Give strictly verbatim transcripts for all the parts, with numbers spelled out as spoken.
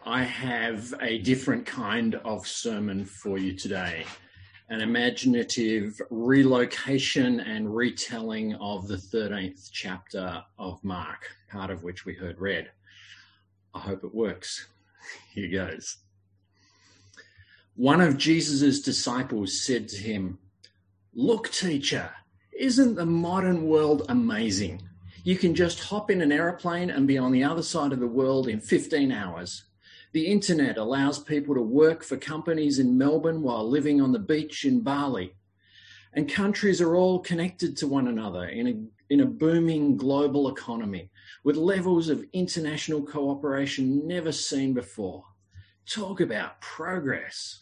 I have a different kind of sermon for you today, an imaginative relocation and retelling of the thirteenth chapter of Mark, part of which we heard read. I hope it works. Here goes. One of Jesus' disciples said to him, "Look, teacher, isn't the modern world amazing? You can just hop in an aeroplane and be on the other side of the world in fifteen hours. The internet allows people to work for companies in Melbourne while living on the beach in Bali. And countries are all connected to one another in a, in a booming global economy with levels of international cooperation never seen before. Talk about progress."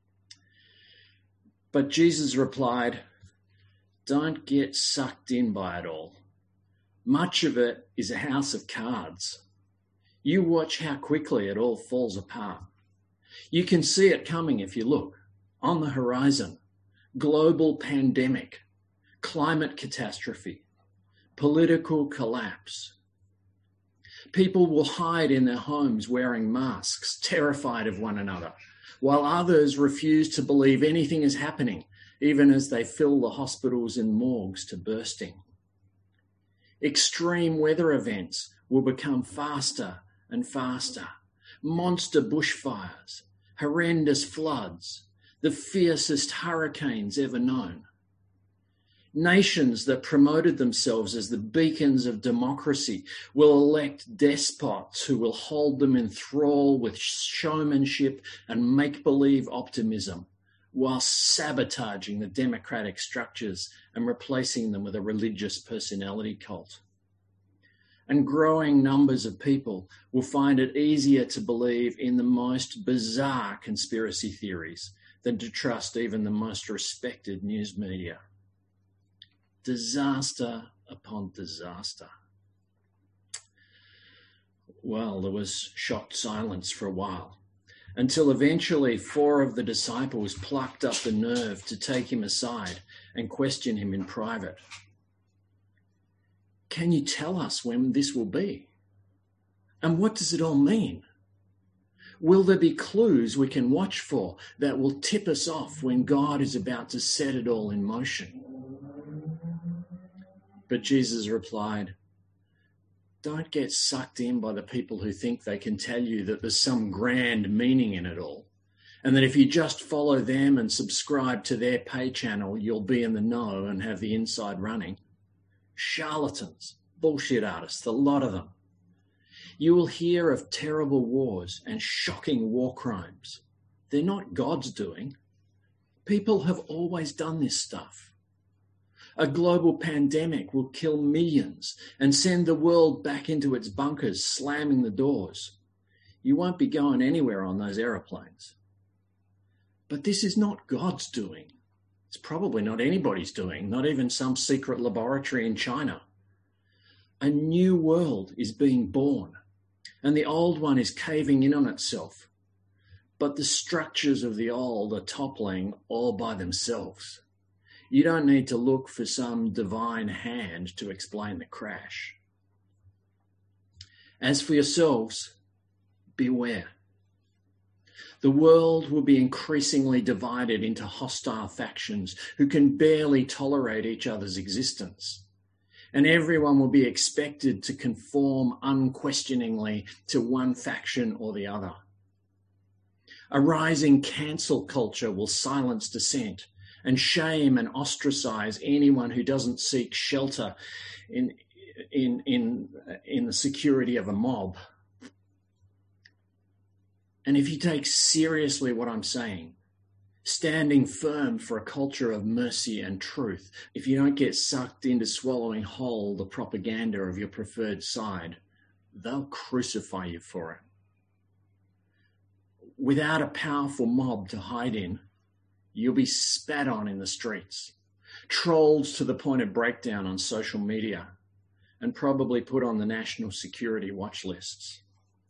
But Jesus replied, "Don't get sucked in by it all. Much of it is a house of cards. You watch how quickly it all falls apart. You can see it coming if you look. On the horizon, global pandemic, climate catastrophe, political collapse. People will hide in their homes wearing masks, terrified of one another, while others refuse to believe anything is happening, even as they fill the hospitals and morgues to bursting. Extreme weather events will become faster and faster. Monster bushfires, horrendous floods, the fiercest hurricanes ever known. Nations that promoted themselves as the beacons of democracy will elect despots who will hold them in thrall with showmanship and make-believe optimism, while sabotaging the democratic structures and replacing them with a religious personality cult. And growing numbers of people will find it easier to believe in the most bizarre conspiracy theories than to trust even the most respected news media. Disaster upon disaster. Well, there was shocked silence for a while, until eventually four of the disciples plucked up the nerve to take him aside and question him in private. "Can you tell us when this will be? And what does it all mean? Will there be clues we can watch for that will tip us off when God is about to set it all in motion?" But Jesus replied, "Don't get sucked in by the people who think they can tell you that there's some grand meaning in it all, and that if you just follow them and subscribe to their pay channel, you'll be in the know and have the inside running. Charlatans, bullshit artists, a lot of them. You will hear of terrible wars and shocking war crimes. They're not God's doing. People have always done this stuff. A global pandemic will kill millions and send the world back into its bunkers, slamming the doors. You won't be going anywhere on those aeroplanes. But this is not God's doing. It's probably not anybody's doing, not even some secret laboratory in China. A new world is being born, and the old one is caving in on itself. But the structures of the old are toppling all by themselves. You don't need to look for some divine hand to explain the crash. As for yourselves, beware. The world will be increasingly divided into hostile factions who can barely tolerate each other's existence. And everyone will be expected to conform unquestioningly to one faction or the other. A rising cancel culture will silence dissent and shame and ostracize anyone who doesn't seek shelter in, in, in, in the security of a mob. And if you take seriously what I'm saying, standing firm for a culture of mercy and truth, if you don't get sucked into swallowing whole the propaganda of your preferred side, they'll crucify you for it. Without a powerful mob to hide in, you'll be spat on in the streets, trolled to the point of breakdown on social media, and probably put on the national security watch lists.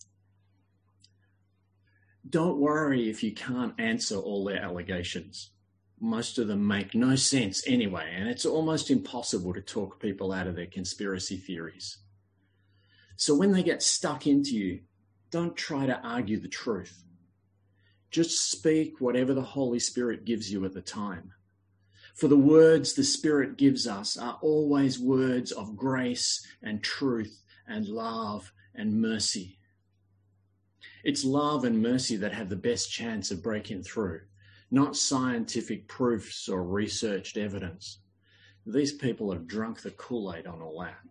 Don't worry if you can't answer all their allegations. Most of them make no sense anyway, and it's almost impossible to talk people out of their conspiracy theories. So when they get stuck into you, Don't try to argue the truth. Just speak whatever the Holy Spirit gives you at the time. For the words the Spirit gives us are always words of grace and truth and love and mercy. It's love and mercy that have the best chance of breaking through, not scientific proofs or researched evidence. These people have drunk the Kool-Aid on all that.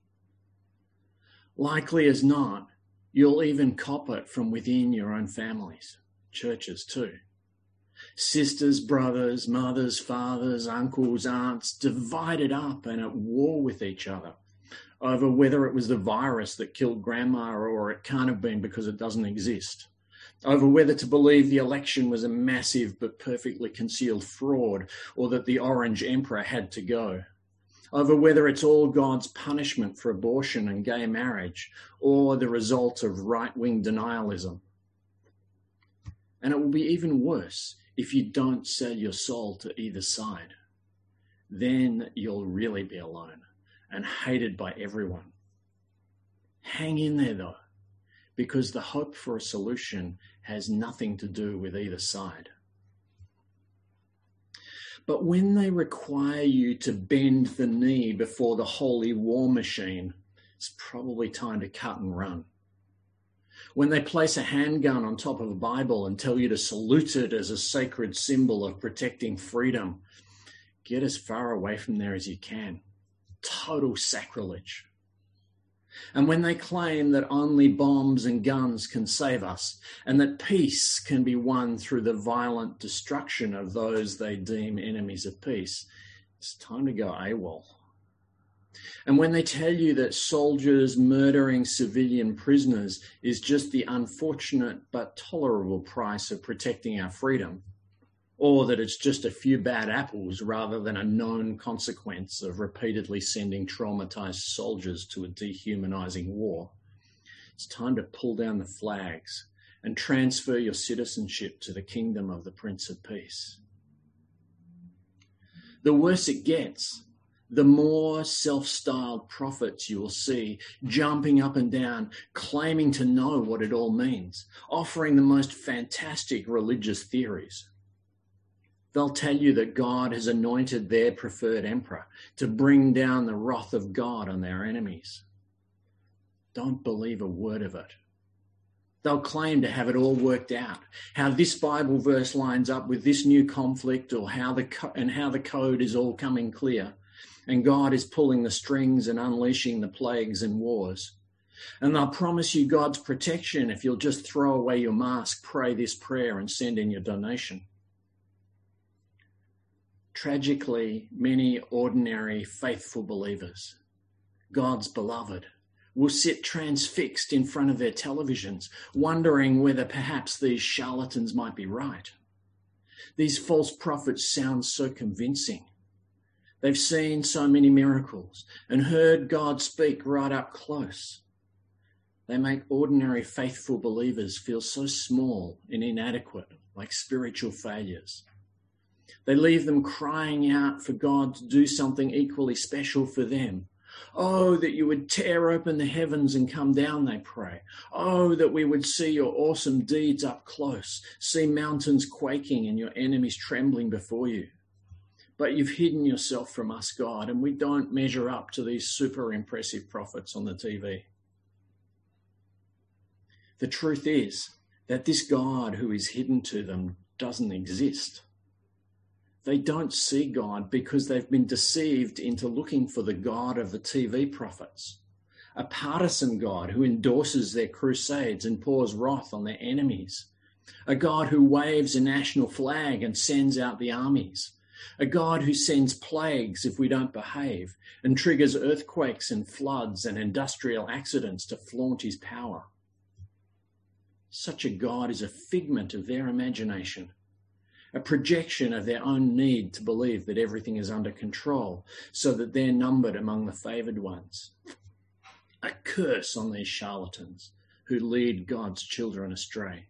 Likely as not, you'll even cop it from within your own families, churches too. Sisters, brothers, mothers, fathers, uncles, aunts, divided up and at war with each other over whether it was the virus that killed grandma or it can't have been because it doesn't exist, over whether to believe the election was a massive but perfectly concealed fraud or that the Orange Emperor had to go, over whether it's all God's punishment for abortion and gay marriage or the result of right-wing denialism. And it will be even worse if you don't sell your soul to either side. Then you'll really be alone and hated by everyone. Hang in there though, because the hope for a solution has nothing to do with either side. But when they require you to bend the knee before the holy war machine, it's probably time to cut and run. When they place a handgun on top of a Bible and tell you to salute it as a sacred symbol of protecting freedom, get as far away from there as you can. Total sacrilege. And when they claim that only bombs and guns can save us and that peace can be won through the violent destruction of those they deem enemies of peace, it's time to go AWOL. And when they tell you that soldiers murdering civilian prisoners is just the unfortunate but tolerable price of protecting our freedom, or that it's just a few bad apples rather than a known consequence of repeatedly sending traumatized soldiers to a dehumanizing war, it's time to pull down the flags and transfer your citizenship to the kingdom of the Prince of Peace. The worse it gets, the more self-styled prophets you will see jumping up and down, claiming to know what it all means, offering the most fantastic religious theories. They'll tell you that God has anointed their preferred emperor to bring down the wrath of God on their enemies. Don't believe a word of it. They'll claim to have it all worked out, how this Bible verse lines up with this new conflict, or how the co- and how the code is all coming clear, and God is pulling the strings and unleashing the plagues and wars. And they'll promise you God's protection if you'll just throw away your mask, pray this prayer, and send in your donation. Tragically, many ordinary, faithful believers, God's beloved, will sit transfixed in front of their televisions, wondering whether perhaps these charlatans might be right. These false prophets sound so convincing. They've seen so many miracles and heard God speak right up close. They make ordinary, faithful believers feel so small and inadequate, like spiritual failures. They leave them crying out for God to do something equally special for them. Oh, that you would tear open the heavens and come down, they pray. Oh, that we would see your awesome deeds up close, see mountains quaking and your enemies trembling before you. But you've hidden yourself from us, God, and we don't measure up to these super impressive prophets on the T V. The truth is that this God who is hidden to them doesn't exist. They don't see God because they've been deceived into looking for the God of the T V prophets, a partisan God who endorses their crusades and pours wrath on their enemies, a God who waves a national flag and sends out the armies, a God who sends plagues if we don't behave and triggers earthquakes and floods and industrial accidents to flaunt his power. Such a God is a figment of their imagination, a projection of their own need to believe that everything is under control so that they're numbered among the favoured ones. A curse on these charlatans who lead God's children astray.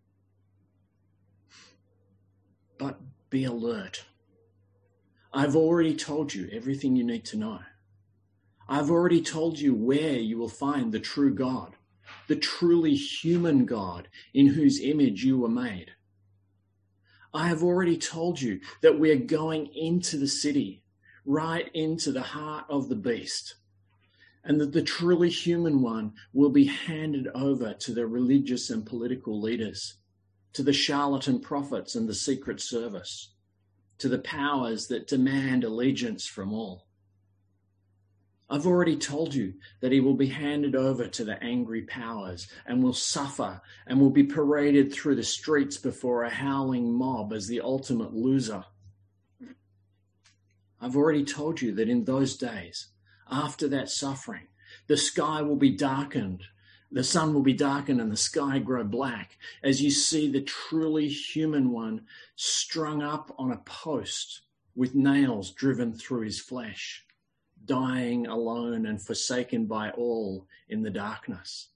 But be alert. I've already told you everything you need to know. I've already told you where you will find the true God, the truly human God in whose image you were made. I have already told you that we are going into the city, right into the heart of the beast, and that the truly human one will be handed over to the religious and political leaders, to the charlatan prophets and the secret service, to the powers that demand allegiance from all. I've already told you that he will be handed over to the angry powers and will suffer and will be paraded through the streets before a howling mob as the ultimate loser. I've already told you that in those days, after that suffering, the sky will be darkened, the sun will be darkened and the sky grow black as you see the truly human one strung up on a post with nails driven through his flesh, dying alone and forsaken by all in the darkness.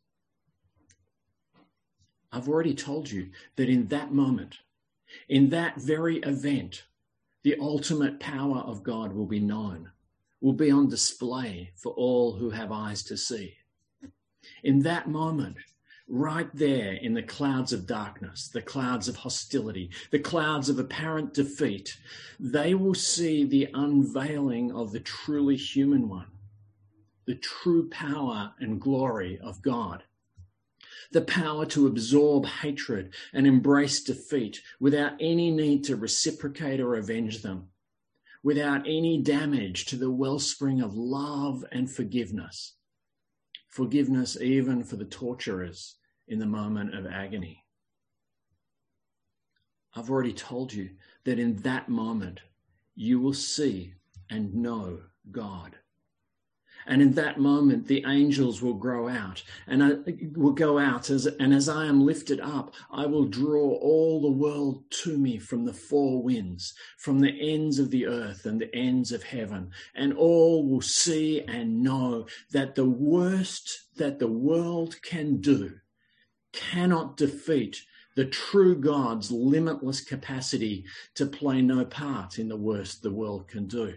I've already told you that in that moment, in that very event, the ultimate power of God will be known, will be on display for all who have eyes to see. In that moment, right there in the clouds of darkness, the clouds of hostility, the clouds of apparent defeat, they will see the unveiling of the truly human one, the true power and glory of God, the power to absorb hatred and embrace defeat without any need to reciprocate or avenge them, without any damage to the wellspring of love and forgiveness. Forgiveness even for the torturers in the moment of agony. I've already told you that in that moment you will see and know God. And in that moment, the angels will grow out and I will go out as, and as I am lifted up, I will draw all the world to me from the four winds, from the ends of the earth and the ends of heaven. And all will see and know that the worst that the world can do cannot defeat the true God's limitless capacity to play no part in the worst the world can do.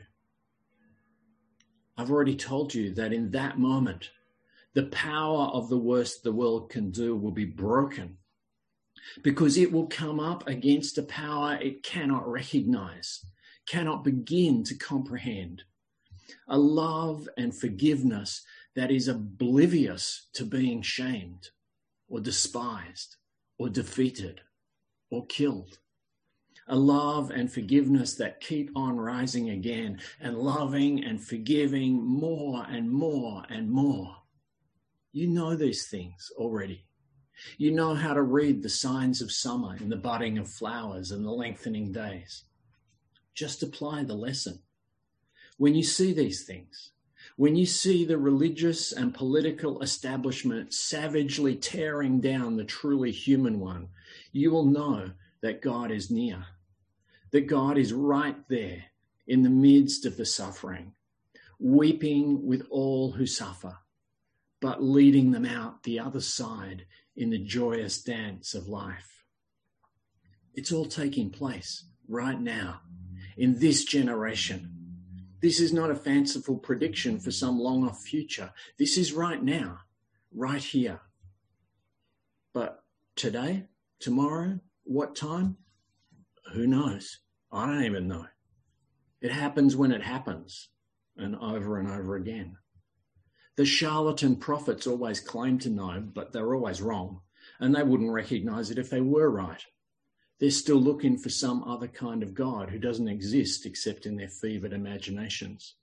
I've already told you that in that moment, the power of the worst the world can do will be broken because it will come up against a power it cannot recognize, cannot begin to comprehend. A love and forgiveness that is oblivious to being shamed or despised or defeated or killed. A love and forgiveness that keep on rising again and loving and forgiving more and more and more. You know these things already. You know how to read the signs of summer in the budding of flowers and the lengthening days. Just apply the lesson. When you see these things, when you see the religious and political establishment savagely tearing down the truly human one, you will know that God is near, that God is right there in the midst of the suffering, weeping with all who suffer, but leading them out the other side in the joyous dance of life. It's all taking place right now, in this generation. This is not a fanciful prediction for some long-off future. This is right now, right here. But today, tomorrow, what time? Who knows? I don't even know. It happens when it happens, and over and over again. The charlatan prophets always claim to know, but they're always wrong, and they wouldn't recognize it if they were right. They're still looking for some other kind of God who doesn't exist except in their fevered imaginations.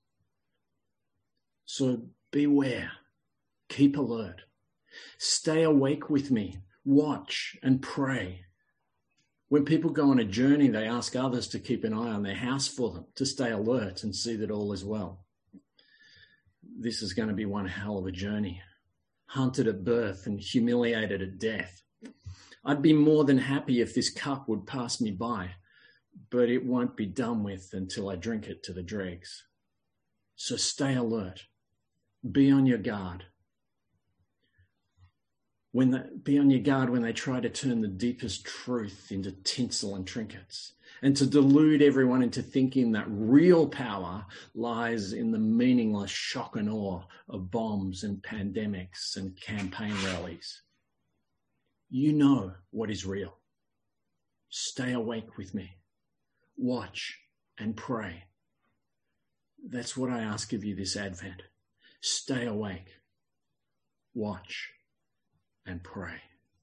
So beware, keep alert, stay awake with me, watch and pray. When people go on a journey, they ask others to keep an eye on their house for them, to stay alert and see that all is well. This is going to be one hell of a journey, hunted at birth and humiliated at death. I'd be more than happy if this cup would pass me by, but it won't be done with until I drink it to the dregs. So stay alert. Be on your guard. When they, be on your guard when they try to turn the deepest truth into tinsel and trinkets, and to delude everyone into thinking that real power lies in the meaningless shock and awe of bombs and pandemics and campaign rallies. You know what is real. Stay awake with me. Watch and pray. That's what I ask of you this Advent. Stay awake. Watch and pray.